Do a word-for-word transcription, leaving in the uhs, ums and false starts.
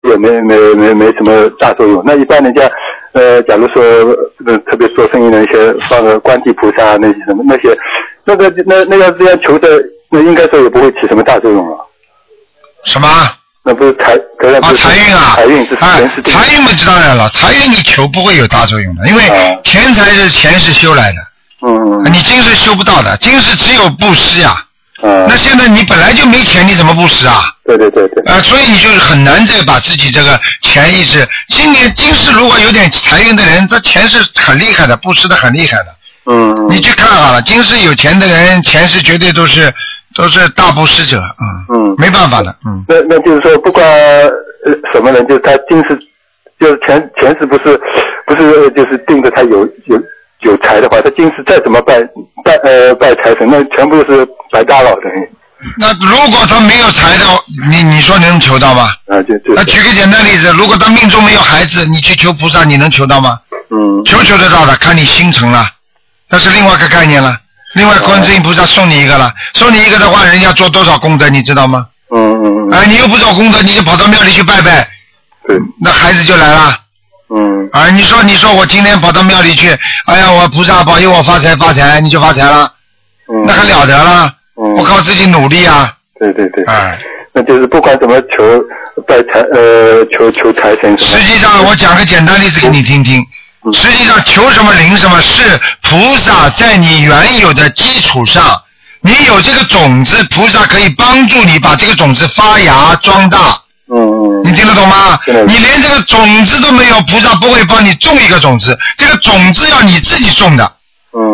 也没没没没什么大作用。那一般人家呃，假如说呃特别做生意的那些放个观地菩萨那些什么那些，那个那那要这样求的，那应该说也不会起什么大作用了。 什么？ 那不是财， 啊，财运啊， 财运是啊，财运嘛，当然了，财运你求不会有大作用的，因为钱财是钱是修来的， 嗯， 你今世修不到的，今世只有布施呀， 嗯， 那现在你本来就没钱，你怎么布施啊？ 对对对对， 呃，所以你就是很难再把自己这个钱一直，今年今世如果有点财运的人，这钱是很厉害的，布施的很厉害的， 嗯， 你去看好了，今世有钱的人，钱是绝对都是。都是大布施者，嗯嗯，没办法的，嗯。 那那就是说，不管呃什么人，就是他今世就是前前世不是不是就是定着他有有有财的话，他今世再怎么拜拜呃拜财神，那全部是白搭了等于。 那如果他没有财的，你你说能求到吗？ 啊，就就。 那举个简单例子，如果他命中没有孩子，你去求菩萨，你能求到吗？ 嗯。求求得到的，看你心诚了，那是另外一个概念了。另外，观世音菩萨送你一个了，送你一个的话，人家做多少功德，你知道吗？ 嗯嗯嗯。 哎，你又不做功德，你就跑到庙里去拜拜， 对， 那孩子就来了。 嗯。 啊，你说，你说我今天跑到庙里去，哎呀，我菩萨保佑我发财发财，你就发财了。 嗯。 那还了得了？ 嗯。 我靠自己努力啊。 对对对。 哎。 那就是不管怎么求拜财呃求求财神。 实际上，我讲个简单例子给你听听。实际上求什么灵什么是菩萨在你原有的基础上，你有这个种子，菩萨可以帮助你把这个种子发芽壮大。 嗯嗯。 你听得懂吗？你连这个种子都没有，菩萨不会帮你种一个种子，这个种子要你自己种的。